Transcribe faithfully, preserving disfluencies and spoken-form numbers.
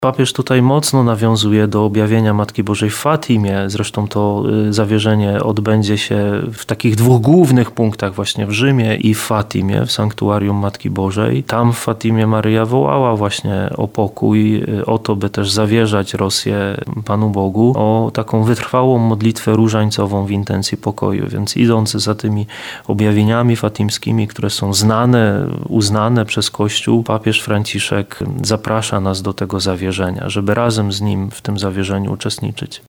Papież tutaj mocno nawiązuje do objawienia Matki Bożej w Fatimie. Zresztą to zawierzenie odbędzie się w takich dwóch głównych punktach właśnie w Rzymie i w Fatimie, w sanktuarium Matki Bożej. Tam w Fatimie Maryja wołała właśnie o pokój, o to, by też zawierzać Rosję Panu Bogu, o taką wytrwałą modlitwę różańcową w intencji pokoju. Więc idąc za tymi objawieniami fatimskimi, które są znane, uznane przez Kościół, papież Franciszek zaprasza nas do tego zawierzenia, żeby razem z nim w tym zawierzeniu uczestniczyć.